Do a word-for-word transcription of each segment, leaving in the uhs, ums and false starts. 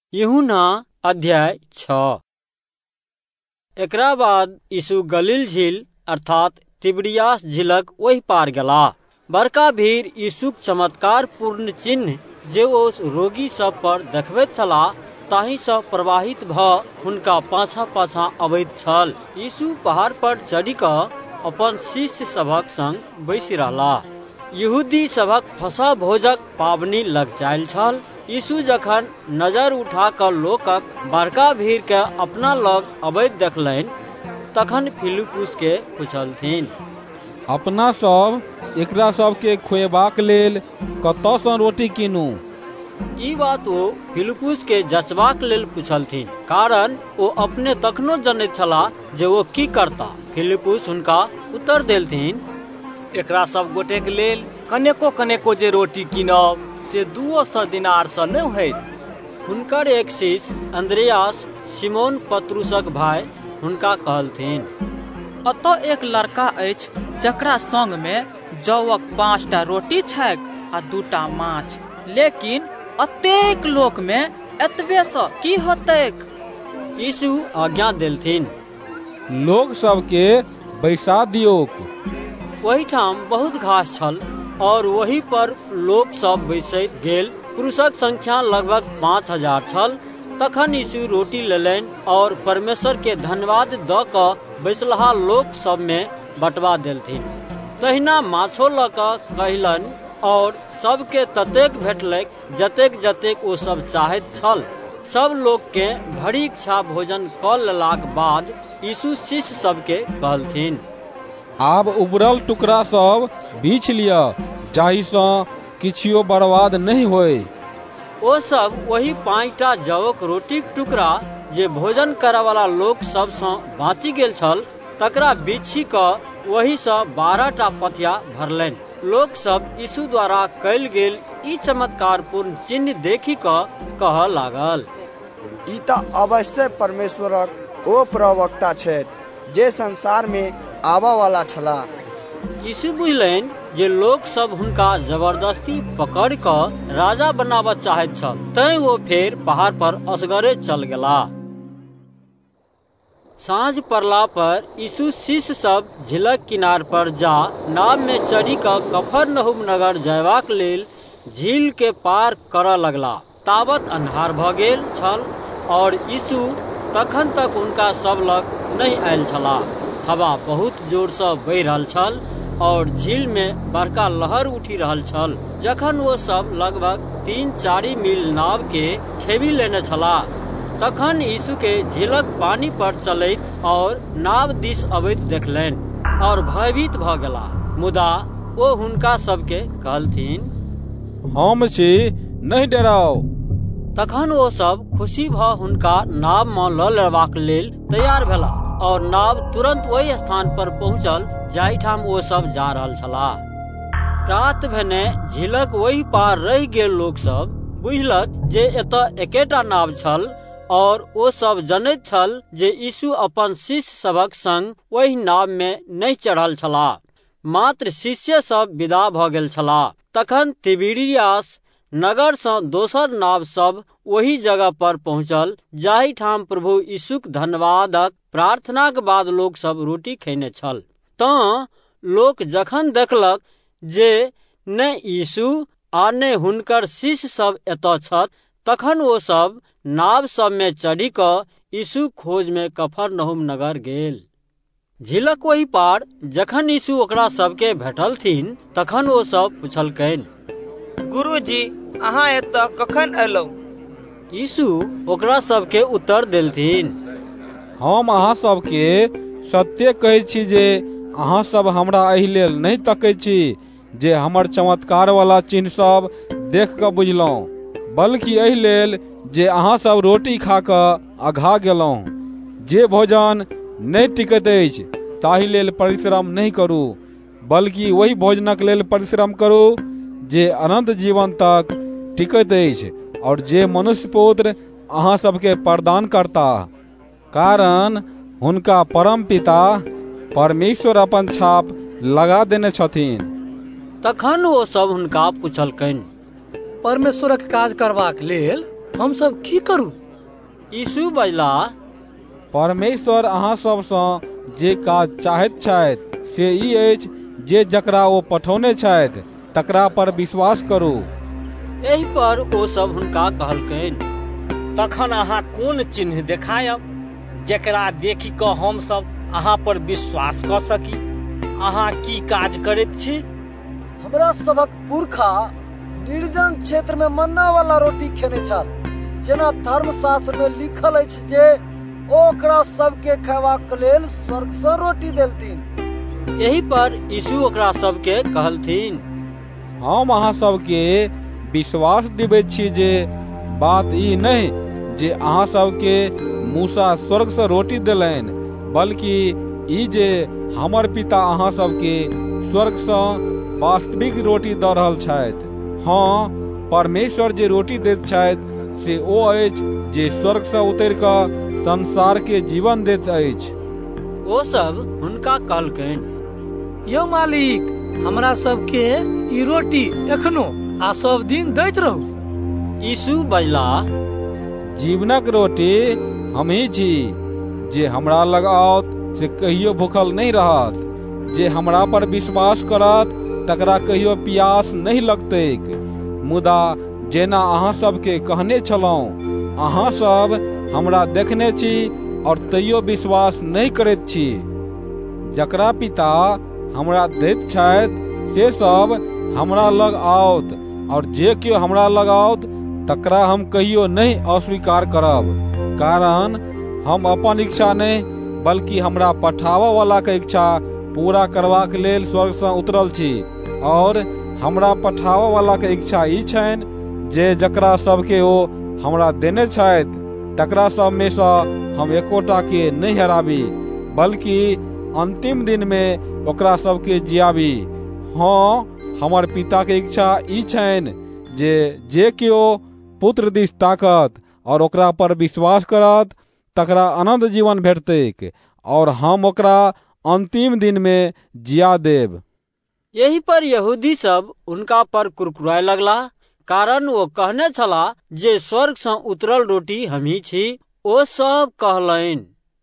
यूहन्ना अध्याय छः। एकरा बाद यीशु गलील झील अर्थात तिबिरियास झीलक ओहि पार गेला। बड़का भीड़ यीशुक चमत्कार पूर्ण चिन्ह जे ओ रोगी सब पर देखबैत छलाह ताहि सँ प्रवाहित भऽ हुनका पाछा पाछा अबैत छल। यीशु पहाड़ पर चढ़ि कऽ अपन शिष्य सभक संग बैसि रहलाह। यहूदी सभक फसह भोजक पाबनि लग जायल छल। यीशु जखन नजर उठा कऽ लोकक बड़का भीड़ के अपना लग अबैत देखलनि तखन फिलिप्पुस के पुछलथिन, अपना सब एकरा सबके खुएबाक लेल कतऽ सँ रोटी कीनू? ई बात ओ फिलिप्पुस के जचबाक लेल पुछलथिन, कारण ओ अपने तखनो जनैत छलाह जे ओ की करता। फिलिप्पुस हुनका उत्तर देलथिन, एकरा सब गोटे के लेल कनेको कनेको जे रोटी कीनब से दुओ सौ दिनार सँ नहि होइत। हुनकर एक शिष्य अंद्रियास सिमोन पतरुसक भाई हुनका कहलथिन, अतः एक लड़का अछि जकरा संग में जौक पाँचटा रोटी छैक आ दूटा माछ, लेकिन अतेक लोक में एतबे सँ की होतैक? यीशु आज्ञा देलथिन, लोग सबके बैसा दियौक। ओहिठाम बहुत घास छल और वही पर लोक सब बैसैत गेल। पुरुषक संख्या लगभग पाँच हजार छल। तखन यीशु रोटी लेलनि और परमेश्वर के धन्यवाद दऽ कऽ बैसलाहा लोक सब में बंटवा देलथिन। तहिना माछो लऽ कऽ कहलनि और सबके ततेक भेटलैक जतेक जतेक ओ सब चाहैत छल। सब लोक के भरी इच्छा भोजन कऽ लेलाक बाद यीशु शिष्य सबके कहलथिन, आब उबरल टुकड़ा सब बीछ लिअ जाहि सँ किछियो बर्बाद नहि होय। ओ सब वही पाँचटा जौक रोटीक टुकड़ा जे भोजन करय वाला लोक सब सँ बाँचि गेल छल तकरा बिछी कऽ वही सँ बारह टा पथिया भरलनि। लोक सब यीशु द्वारा कयल गेल ई चमत्कार पूर्ण चिन्ह देखि कऽ कहऽ लागल, ई तऽ अवश्य परमेश्वरक ओ प्रवक्ता छथि जे संसार में आबऽ वाला छलाह। यीशु बुझलनि जे लोक सब हुनका जबरदस्ती पकड़ कऽ राजा बनाबऽ चाहैत छल, तैं वो फेर पहाड़ पर असगरे चल गेला। साँझ पड़ला पर यीशु शिष्य सब झीलक किनार पर जा नाव में चढ़ि कऽ कफरनहूम नगर जयबाक लेल झील के पार करऽ लगला। ताबत अन्हार भऽ गेल छल और यीशु तखन तक हुनका सब लग नहि आयल छलाह। हवा बहुत जोर सँ बहि रहल छल और झील में बड़का लहर उठि रहल छल। जखन वो सब लगभग तीन चारि मील नाव के खेबी लेने छलाह तखन यीशु के झीलक पानी पर चलैत और नाव दिस अबैत देखलनि और भयभीत भऽ गेला। मुदा ओ हुनका सबके कहलथिन, हम छी, नहि डराउ। तखन ओ सब खुशी भऽ हुनका नाव में लऽ लेबाक लेल तैयार भेला और नाव तुरंत वही स्थान पर पहुँचल जाहिठाम ओ सब जा रहल छलाह। प्रात भेने झीलक वही पार रहि गेल लोक सब बुझलक जे एतऽ एकेटा नाव छल और ओ सब जनैत छल जे यीशु अपन शिष्य सभक संग वही नाव में नहि चढ़ल छलाह, मात्र शिष्य सब विदा भऽ गेल छलाह। तखन तिबिरियास नगर सँ दोसर नाव सब वही जगह पर पहुँचल जाहि ठाम प्रभु यीशुक धन्यवादक प्रार्थनाक बाद लोक सब रोटी खैने छल। तऽ लोक जखन देखलक जे ने यीशु आ ने हुनकर शिष्य सब एतऽ छथि तखन ओ सब नाव सब में चढ़ि कऽ यीशु खोज में कफरनहूम नगर गेल। झीलक ओहि पार जखन यीशु ओकरा सबके भेटलथिन तखन ओ सब पुछलकनि, गुरुजी, अहाँ एतऽ कखन अयलहुँ? यीशु ओकरा सबके उत्तर देलथिन, हम अहाँ सबके सत्य कहै छी जे अहाँ सब हमरा एहि लेल नहि तकैत छी जे हमर चमत्कार वाला चिन्ह सब देख कऽ बुझलहुँ, बल्कि एहि लेल जे अहाँ सब रोटी खा कऽ अघा गेलहुँ। जे भोजन नहि टिकैत अछि ताहि लेल परिश्रम नहि करू, बल्कि वही भोजनक लेल परिश्रम करू जे अनंत जीवन तक टिकैत अछि और जे मनुष्य पुत्र अहाँ सबके प्रदान करता, कारण हुनका परम पिता परमेश्वर अपन छाप लगा देने छथिन। तखन ओ सब हुनका पुछलकनि, परमेश्वरक काज करबाक लेल हम सब की करू? यीशु बजला, परमेश्वर अहाँ सबसँ जे काज चाहैत छथि से ई अछि जे जकरा ओ पठौने छथि तकरा पर विश्वास करू। एहि पर ओ सब हुनका कहलकनि, तखन अहाँ कोन चिन्ह देखायब जेकरा देखि कऽ हम सब अहाँ पर विश्वास कऽ सकी? अहाँ की काज करैत छी? हमरा सबक पुरखा निर्जन क्षेत्र में मन्ना वाला रोटी खेने छल, जेना धर्मशास्त्र में लिखल अछि जे ओकरा सबके खयबाक लेल स्वर्ग से रोटी देलथिन। एहि पर यीशु ओकरा सबके कहलथिन, हम अहाँ सबके विश्वास दिबैत छी जे बात ई नहि जे अहाँ सबके मूसा स्वर्ग से रोटी देलनि, बल्कि ई जे हमर पिता अहाँ सबके स्वर्ग से वास्तविक रोटी दऽ रहल छथि। हाँ, परमेश्वर जे रोटी दैत छथि से ओ अछि जे स्वर्ग से उतरि कऽ संसार के जीवन दैत अछि। ओ सब हुनका कहलकनि, यौ मालिक, हमरा सबके ई रोटी एखनो आ सब दिन दैत रहू। यीशु बजला, जीवनक रोटी हमही छी। जे हमरा लग आओत से कहियो भूखल नहीं रहत, जे हमरा पर विश्वास करत तकरा कहियो प्यास नहीं लगतैक। मुदा जेना अहाँ सबके कहने छलहुँ, अहाँ सब हमरा देखने छी और तैयो विश्वास नहीं करैत छी। जकरा पिता हमरा दैत छथि से सब हमरा लग आओत, और जे केओ हमरा लग आओत तकरा हम कहियो नहीं अस्वीकार करब, कारण हम अपन इच्छा नहीं बल्कि हमरा पठाबऽ वाला के इच्छा पूरा करबाक लेल स्वर्ग से उतरल छी। और हमरा पठाबऽ वाला के इच्छा ई छनि जे जकरा सबके ओ हमरा देने छथि तकरा सब में से हम एकोटा के नहीं हराबी, बल्कि अंतिम दिन में ओकरा सबके जियाबी। हाँ, हमर पिता के इच्छा ई छनि जे जे केओ पुत्र दिस ताकत और ओकरा पर विश्वास करत तकरा अनंत जीवन भेटतैक, और हम ओकरा अंतिम दिन में जिया देब। यही पर यहूदी सब उनका पर कुरकुराए लगला, कारण वो कहने छला जे स्वर्ग से उतरल रोटी हमही छी। ओ सब कहलनि,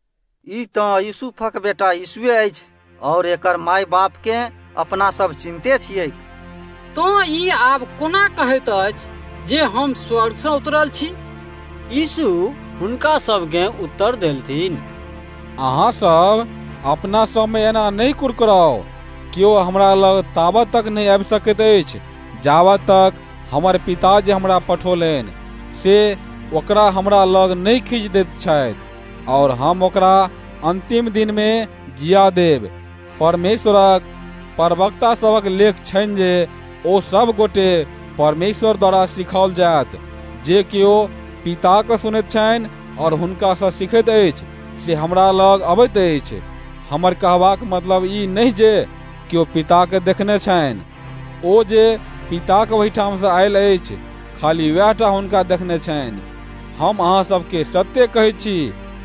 ई तऽ यूसुफक बेटा यीशुए अछि, और एकर माय बाप के अपना सब चिन्हते छियै। तो ई आब कोना कहैत अछि जे हम स्वर्ग से उतरल छी? यीशु हुनका सबके उत्तर देलथिन, अहाँ सब अपना सब में एना नहीं कुरकुराओ। केओ हमरा लग ताबत तक नहीं आबि सकैत अछि जाबत तक हमर पिता जे हमरा पठौलनि से ओकरा हमरा लग नहीं खींच दैत छथि, और हम ओकरा अंतिम दिन में जिया देब। परमेश्वरक प्रवक्ता सबक लेख छनि जे ओ सब गोटे परमेश्वर द्वारा सिखाओल जायत। जे केओ पिता के सुनैत छनि और हुनका से सीखैत अछि से हमरा लग अबैत अछि। हमर कहबाक मतलब ई नहीं जे केओ पिता के देखने छनि, ओ जे पिता के ओहिठाम से आयल अछि खाली वएह टा हुनका देखने छनि। हम अहाँ सबके सत्य कहै छी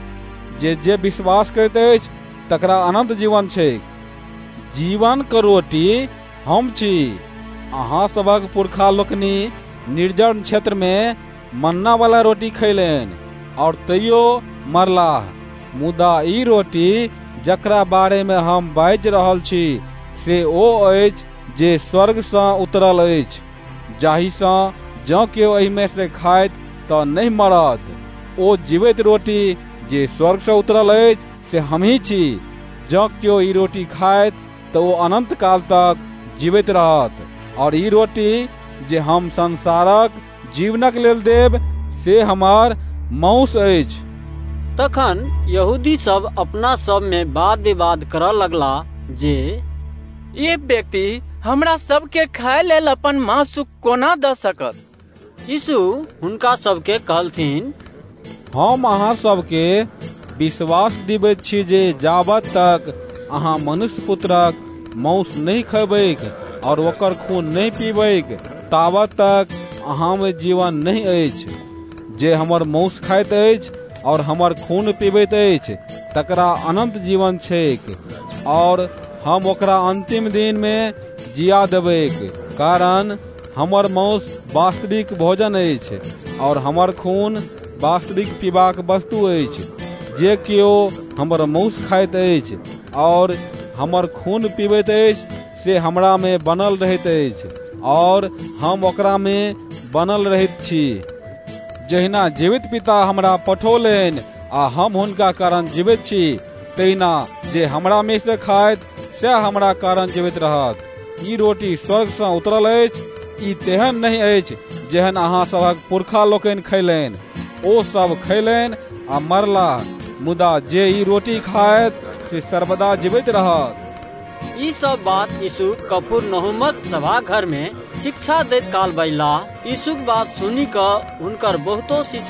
जे जे विश्वास करैत अछि तकरा अनंत जीवन छै। जीवन के रोटी हम छी। अहाँ सबक पुरखा लोकनि निर्जन क्षेत्र में मन्ना वाला रोटी खैलनि और तैयो मरलाह। मुदा ई रोटी जकरा बारे में हम बाजि रहल छी से ओ अछि जे स्वर्ग से उतरल अछि, जाहि से जँ केओ एहि में से खाइत तऽ नहीं मरत। ओ जीवित रोटी जे स्वर्ग से उतरल अछि से हमही छी। जँ केओ ई रोटी खाइत तऽ ओ अनंत काल तक जीवित रहत, और ई रोटी जे हम संसारक जीवनक लेल देब से हमर मांस अछि। तखन यहूदी सब अपना सब में वाद विवाद करऽ लगला जे ये व्यक्ति हमरा सबके खाय लेल अपन मांस कोना दऽ सकत? यीशु हुनका सबके कहलथिन, हम अहाँ सबके विश्वास दिबैत छी जे जाबत तक अहाँ मनुष्य पुत्रक मांस नहीं खयबैक और ओकर खून नहीं पीबैक ताबत तक अहाँ में जीवन नहीं अछि। जे हमर मांस खाइत अछि और हमर खून पीबैत अछि तकरा अनंत जीवन छैक, और हम ओकरा अंतिम दिन में जिया देबैक, कारण हमर मांस वास्तविक भोजन अछि और हमर खून वास्तविक पीबाक वस्तु अछि। जे केओ हमर मौस खाइत अछि और हमर खून पीबैत अछि से हमरा में बनल रहैत अछि और हम ओकरा में बनल रहैत छी। जहिना जीवित पिता हमरा पठौलनि आ हम हुनका कारण जीवित छी, तहिना जे हमरा में से खाइत से हमरा कारण जीवित रहत। ई रोटी स्वर्ग से उतरल अछि, ई तेहन नहीं अछि जेहन अहाँ सभक पुरखा लोकनि खैलनि। ओ सब खैलनि आ मरलाह, मुदा जे ई रोटी खायत से सर्वदा जीवित रहत। ई सब बात यीशु कफरनहूमक सभा घर में शिक्षा दैत काल बजला। यीशुक बात सुनी कऽ हुनकर बहुतो शिष्य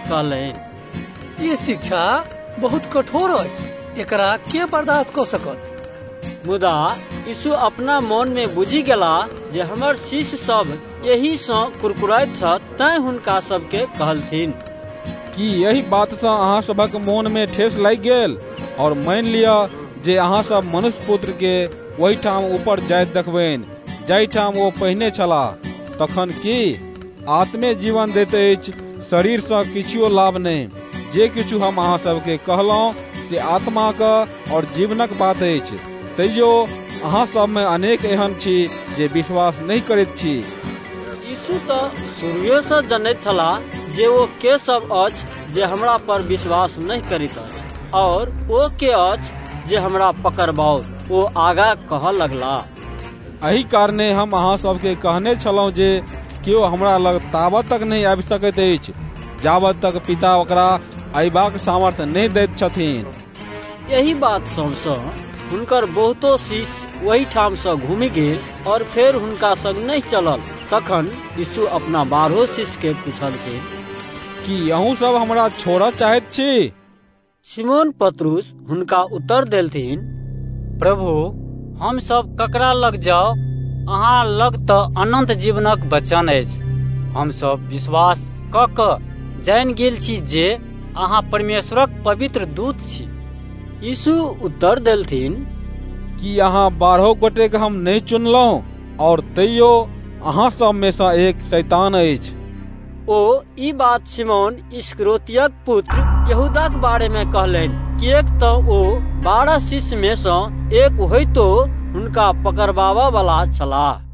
कहलनि, ई शिक्षा बहुत कठोर अछि, एकरा के बर्दाश्त कऽ सकत? मुदा यीशु अपना मन में बुझि गेला जे हमर शिष्य सब यही सँ कुरकुराइत छथि, तैं हुनका सबके कहलथिन कि यही बात सँ अहाँ सबक मोन में ठेस लागि गेल। और मान लिअ जे अहाँ सब मनुष्य पुत्र के वही ठाम ऊपर जाइत देखबनि जाहिठाम ओ पहिने छलाह। तखन की आत्मे जीवन दैत अछि, शरीर सँ किछुओ लाभ नहीं। जे किछु हम अहाँ सबके कहलहुँ से आत्मा का और जीवनक बात अछि। तैयो अहाँ सब में अनेक एहन छी जे विश्वास नहीं करैत छी। यीशु तऽ शुरुए से जनैत छलाह जे ओ के सब अछि जे हमरा पर विश्वास नहीं करैत अछि और ओ के अछि जे हमरा पकड़बाओ। ओ आगा कह लगला, एही कारणे हम अहाँ सबके कहने छलहुँ जे केओ हमरा लग ताबत तक नहीं आबि सकैत अछि जाबत तक पिता ओकरा अयबाक सामर्थ्य नहीं दैत छथिन। यही बात सबसँ हुनकर बहुतो शिष्य वही ठाम से घूमि गेल और फिर हुनका संग नहीं चलल। तखन यीशु अपना बारहो शिष्य के पूछलखिन कि अहूँ सब हमरा छोड़ऽ चाहैत छी? सिमोन पतरुस हुनका उत्तर देलथिन, प्रभु, हम सब ककरा लग जाओ? अहाँ लग तऽ अनंत जीवनक वचन अछि। हम सब विश्वास कऽ कऽ जानि गेल छी जे अहाँ परमेश्वरक पवित्र दूत छी। यीशु उत्तर देलथिन कि अहाँ बारहो गोटे के हम नहीं चुनलहुँ और तैयो अहाँ सब में से एक शैतान अछि। ओ ई बात सिमोन इस्करियोतीक पुत्र यहूदा के बारे में कहलनि, किएक तऽ ओ बारह शिष्य में से एक होइतो हुनका पकड़बाबा वाला छलाह।